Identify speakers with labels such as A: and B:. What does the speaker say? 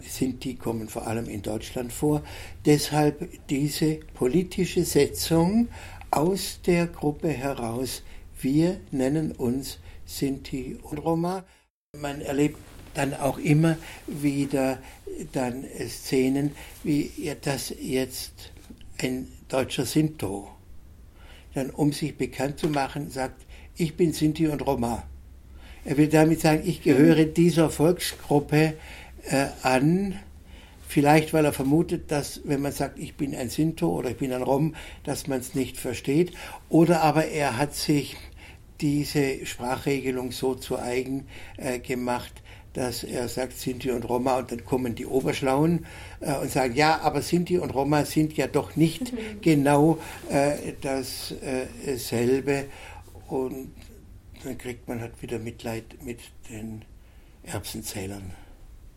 A: Sinti kommen vor allem in Deutschland vor. Deshalb diese politische Setzung aus der Gruppe heraus. Wir nennen uns Sinti und Roma. Man erlebt dann auch immer wieder dann Szenen, wie das jetzt ein deutscher Sinto dann, um sich bekannt zu machen, sagt, ich bin Sinti und Roma. Er will damit sagen, ich gehöre dieser Volksgruppe an, vielleicht weil er vermutet, dass wenn man sagt, ich bin ein Sinto oder ich bin ein Rom, dass man es nicht versteht. Oder aber er hat sich diese Sprachregelung so zu eigen gemacht, dass er sagt Sinti und Roma und dann kommen die Oberschlauen und sagen, ja, aber Sinti und Roma sind ja doch nicht genau dasselbe. Und dann kriegt man halt wieder Mitleid mit den Erbsenzählern.